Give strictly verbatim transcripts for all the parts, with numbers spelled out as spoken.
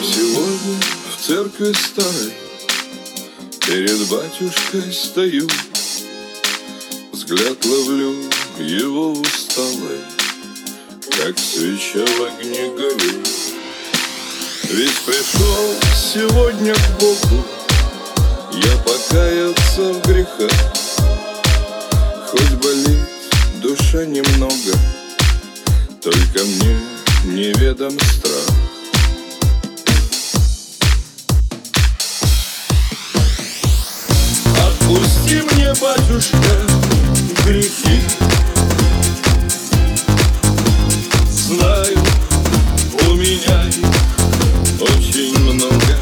сегодня в церкви старой перед батюшкой стою, взгляд ловлю его усталый, как свеча в огне горю. Ведь пришел сегодня к Богу я покаяться в грехах, хоть болит душа немного, только мне неведом страх. Отпусти мне, батюшка, грехи. Знаю, у меня их очень много.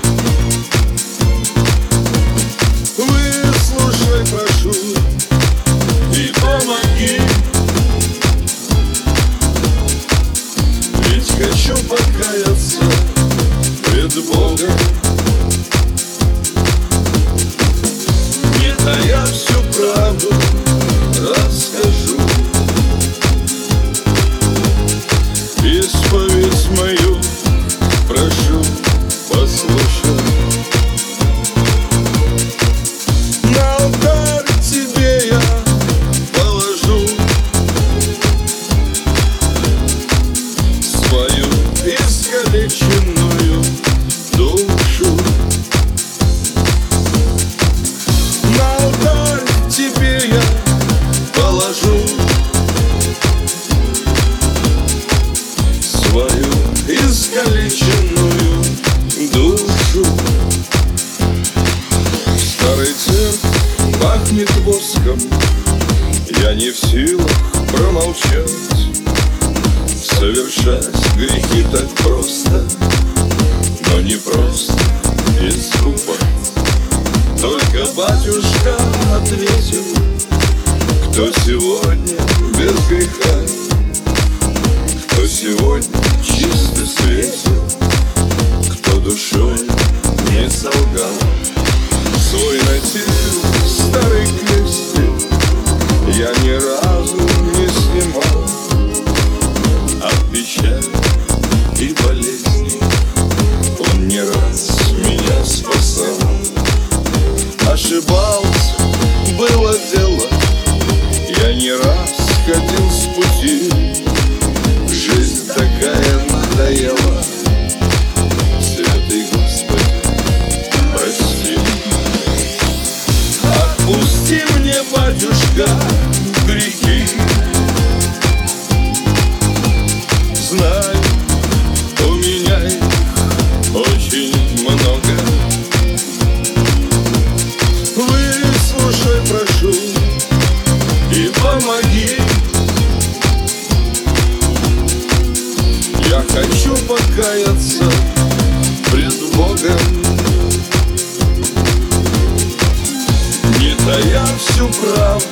Выслушай, прошу, и помоги. Ведь хочу покаяться пред Богом. А я всю правду расскажу, исповедь мою прошу послушай. На алтарь тебе я положу свою искалеченную душу. Тебе я положу свою искалеченную душу. Старый церковь пахнет воском, я не в силах промолчать. Совершать грехи так просто, но не просто и скупо. Только батюшка ответил, кто сегодня без греха, кто сегодня чисто светил, кто душой не солгал. Свой нательный старый крестик я ни разу не снимал. От печали и болезней он не раз меня спасал. Ошибался, было дело, я не раз ходил с пути. Жизнь такая надоела, святый Господи, прости. Отпусти мне, батюшка, грехи. Знаю, у меня их очень много. Выслушай, прошу, и помоги. Я хочу покаяться пред Богом, не тая всю правду